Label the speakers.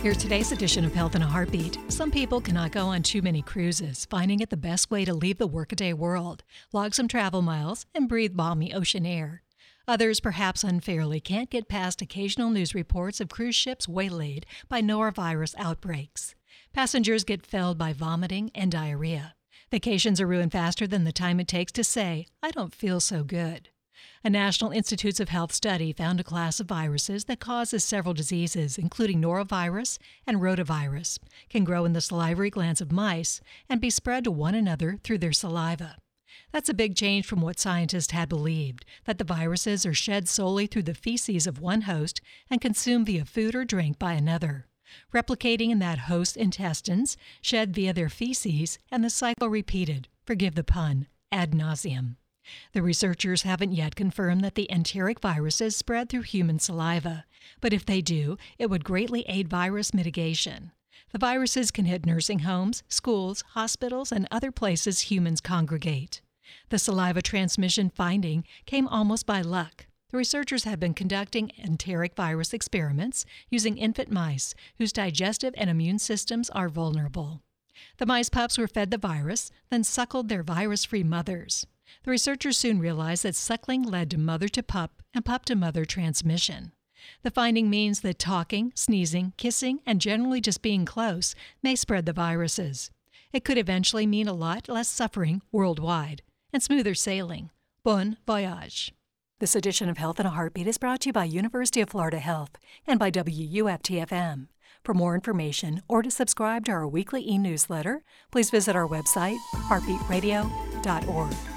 Speaker 1: Here's today's edition of Health in a Heartbeat. Some people cannot go on too many cruises, finding it the best way to leave the workaday world, log some travel miles, and breathe balmy ocean air. Others, perhaps unfairly, can't get past occasional news reports of cruise ships waylaid by norovirus outbreaks. Passengers get felled by vomiting and diarrhea. Vacations are ruined faster than the time it takes to say, "I don't feel so good." A National Institutes of Health study found a class of viruses that causes several diseases, including norovirus and rotavirus, can grow in the salivary glands of mice and be spread to one another through their saliva. That's a big change from what scientists had believed, that the viruses are shed solely through the feces of one host and consumed via food or drink by another, replicating in that host's intestines, shed via their feces, and the cycle repeated, forgive the pun, ad nauseum. The researchers haven't yet confirmed that the enteric viruses spread through human saliva, but if they do, it would greatly aid virus mitigation. The viruses can hit nursing homes, schools, hospitals, and other places humans congregate. The saliva transmission finding came almost by luck. The researchers have been conducting enteric virus experiments using infant mice whose digestive and immune systems are vulnerable. The mice pups were fed the virus, then suckled their virus-free mothers. The researchers soon realized that suckling led to mother-to-pup and pup-to-mother transmission. The finding means that talking, sneezing, kissing, and generally just being close may spread the viruses. It could eventually mean a lot less suffering worldwide and smoother sailing. Bon voyage. This edition of Health in a Heartbeat is brought to you by University of Florida Health and by WUFT-FM. For more information or to subscribe to our weekly e-newsletter, please visit our website, heartbeatradio.org.